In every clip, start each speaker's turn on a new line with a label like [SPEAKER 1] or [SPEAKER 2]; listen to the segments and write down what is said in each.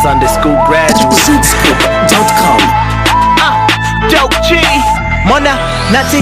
[SPEAKER 1] Sunday school graduate.
[SPEAKER 2] Zootscoop.com.
[SPEAKER 3] Dope G Mona Nati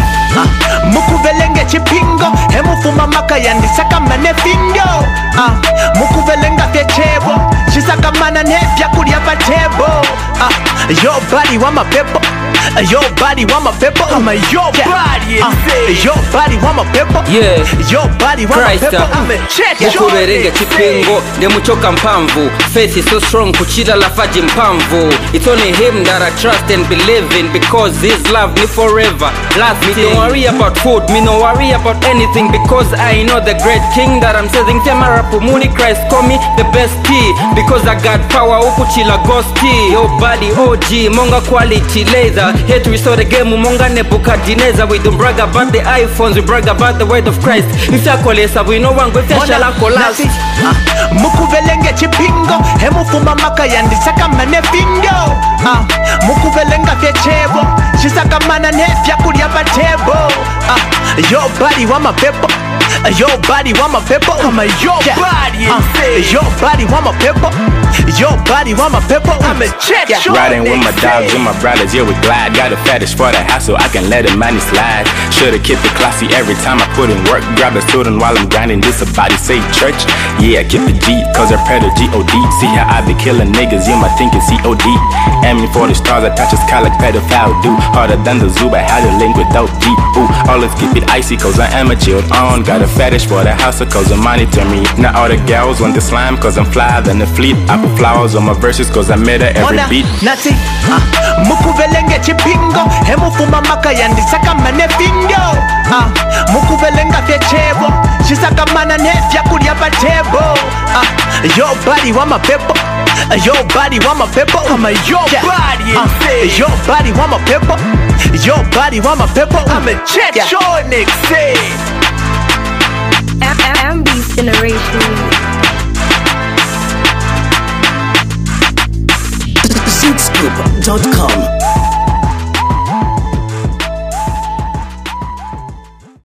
[SPEAKER 3] Mukuvelenge chipingo Hemufuma maka yandisaka mane fingo Mukuvelenga fyechebo Shisaka mana nefya kulia patebo Your body wa mapepo Your body wa mapepo your body your body wa mapepo your body wa mapepo
[SPEAKER 4] Mukuvelenga chipingo Nemuchoka mpamvu Faith is so strong kuchira lafaji mpamvu. It's only him that I trust and believe in, because his love me forever. Last me don't worry about food, me no worry about anything, because I know the great king that I'm serving. Temarapu Muni Christ call me the best tea, because I got power ukuchila ghosti. Your body OG, monga quality laser. Here to restore the game, monga Nebuchadnezzar. We don't brag about the iPhones, we brag about the word of Christ. If you kolesa, we know one go feshala kolas.
[SPEAKER 3] Mukuvelenge chipingo Hemufuma maka yandisaka mane fingo Mukuvelenga fyechebo Shisaka mana nefya kulia patebo Your body wa mapepo Your body wa mapepo your body your body wa mapepo Your body wa mapepo
[SPEAKER 5] Riding with my dogs and my brothers, yeah we glide. Got a fetish for the hassle, I can let a money slide. Should've kept it classy every time I put in work. Grab the student while I'm grinding, this a body say church. Yeah, I keep it G, cause I pray to G-O-D. See how I be killing niggas, you might think it's C-O-D. Aiming for the stars, I touch his sky like pedophile do. Harder than the zoo, but how to link without G. Ooh, all let's keep it icy, cause I am a chilled on. Got a fetish for the house, cause the money to me. Now all the gals want the slime, cause I'm flyer than the fleet. I put flowers on my verses, cause I made her every beat.
[SPEAKER 3] Nati Mukuvelenge chipingo Hemufuma maka yandisaka mane fingo Mukuvelenga fyechebo Shisaka mana nefya kulia patebo Your body wa mapepo Your body wa mapepo your body your body wa mapepo Your body wa mapepo
[SPEAKER 6] MB's generation.
[SPEAKER 2] Zootscoop.com.